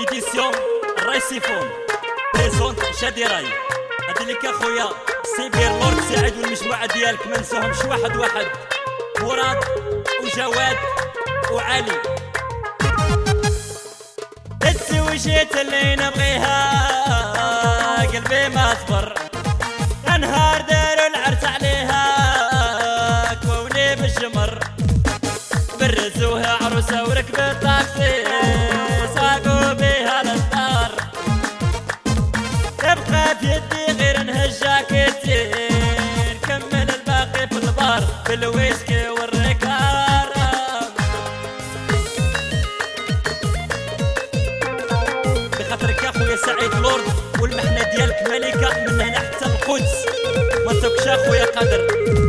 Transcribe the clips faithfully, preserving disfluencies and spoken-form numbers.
إديسيون الرايسيفون بريزونت شادي راي. هادي لك اخويا سيبير لورد سعيد والمجموعة ديالك ما نساهمش واحد واحد، مراد وجواد وعلي. الزوجيت اللي نبغيها قلبي ما صبر، نهار داروا العرس عليها كوني بالجمر، برزوها عروسة وركبت الطاكسي ساقوا بيها للدار، تبقى في يدي غير انهجاكتي نكمل الباقي في البار بالويسكي والركار. بخاطرك يا خويا سعيد لورد والمحنة ديالك ملكة من هنا حتى القدس، ما تبكش اخويا قادر.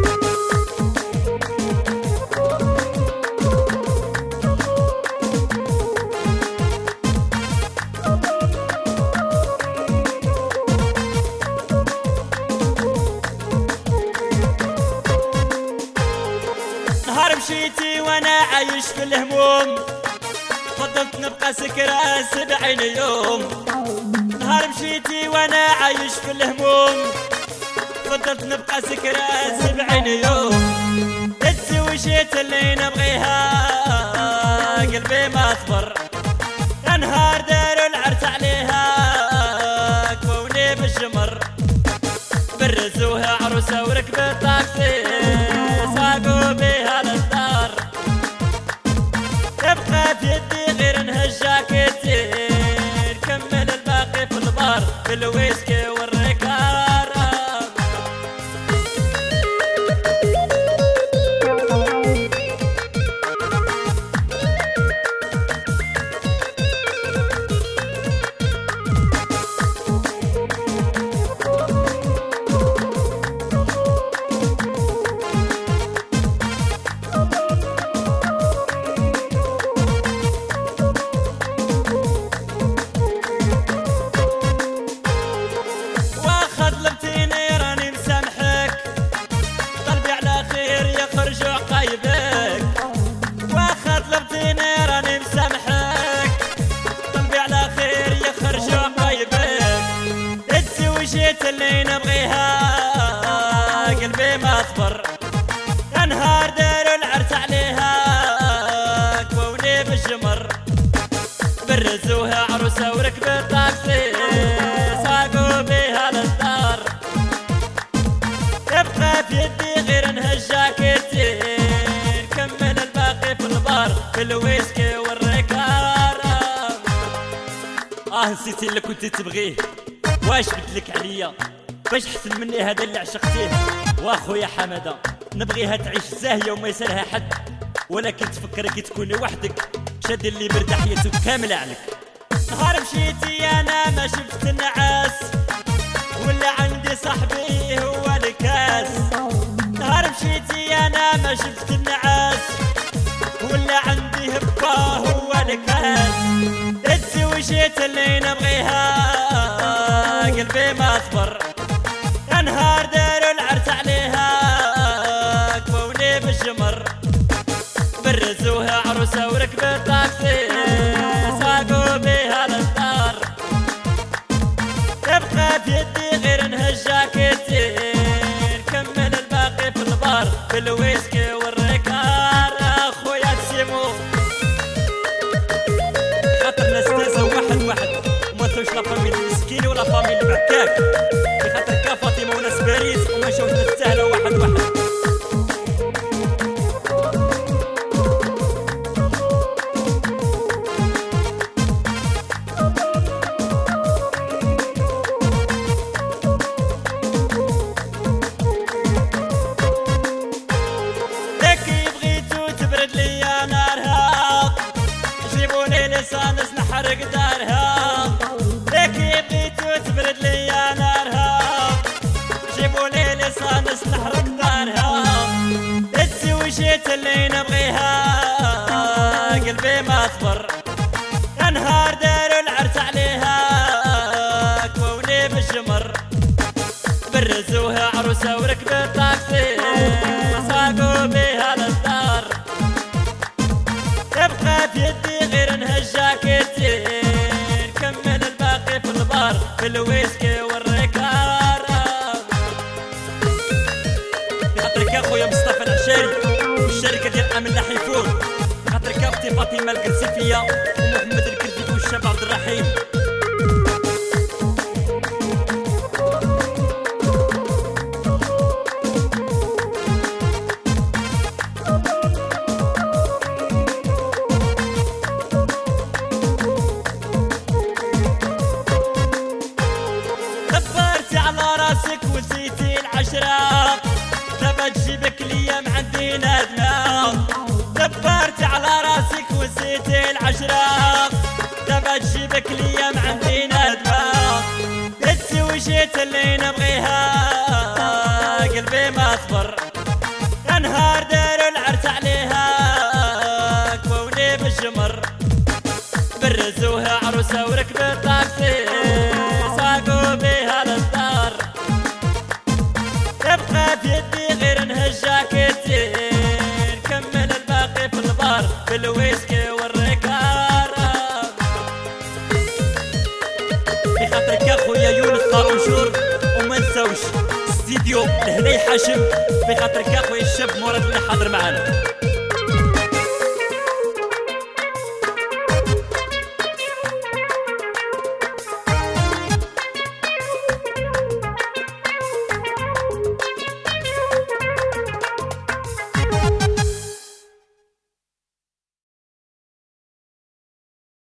نهار مشيتي وانا عايش في الهموم، فضلت نبقى سكرة سبعين يوم. نهار مشيتي وانا عايش في الهموم، فضلت نبقى سكرة سبعين يوم. اتزوجيت اللي نبغيها قلبي ما صبر، نهار داروا العرس عليها كوني بالجمر، برزوها عروسة وركبت طاكسي ساقوا بيها للدار، تبقى في يدي غير انهجاكتي نكمل الباقي في البار بالويسكي والركار. الزوجيت اللي نبغيها قلبي ما صبر، نهار داروا العرس عليها كوني بالجمر، برزوها عروسة وركبت طاكسي ساقوا بيها للدار، تبقى في يدي غير انهجاكتي نكمل الباقي في البار بالويسكي والركار. اه نسيتي اللي كنتي تبغيه، واش بدلك عليا باش حسن مني هذا اللي عشقتيه. واخويا حماده نبغيها تعيش زاهيه وما يسالها حد، ولكن تفكرك تكوني وحدك شاد اللي مرتاح حياته كامله عليك. نهار مشيتي انا ما شفت النعاس، ولا عندي صاحبي هو الكاس. نهار مشيتي انا ما شفت النعاس، ولا عندي هبه هو الكاس. اتزوجيت اللي نبغيها قلبي ما صبر، نهار داروا العرس عليها كوني بالجمر، برزوها عروسة وركبت طاكسي ساقوا بيها للدار، تبقى في يدي غير انهجاكتي نكمل الباقي في البار بالويسكي والركار. اخويا تسيمو خاطر ناس تنسى واحد واحد وما تنسوش لا فاميل المسكين ولا فاميل البعكاك، بخاطر كا فاطمه وناس باريس وما نشوفش نستاهلوا واحد واحد. لكي بغيتو تبرد ليا نارها، جيبوني لسانس نحرق دارها. لكي بغيتو تبرد ليا نارها، جيبولي لسانس نحرق دارها. اتزوجيت اللي نبغيها قلبي ما صبر، نهار داروا العرس عليها كوني بالجمر، برزوها عروسة وركبت طاكسي ساقوا بيها للدار، تبقى في يدي غير انهجاكتي في الويسكي والريكارة. خاطرك يا خويا مصطفى العشاري والشركة ديال امن حيفون، خاطرك يا اختي فاطمة الكرسيفية ومحمد الكرزيفي والشاب عبد الرحيم. دبرتي على راسك ونسيتي العشرة، دابا تجيبك ليام عندي ندمة. دبرتي على راسك ونسيتي العشرة، دابا تجيبك ليام عندي ندمة. قلتي وجيت اللي نبغيها قلبي ما صبر، يا نهار داروا العرس عليها كوني بالجمر. برزوها عروسة وركبت طاكسي ساقوا بيها للدار، يبقى في يدي غير نهز جاكيتي نكمل الباقي في البار في الويسكي والريكارة. في خاطرك يا خويا يونس طارونشور وما نساوش استديو لهني حاشم، في خاطرك يا خويا الشاب مراد اللي حاضر معانا.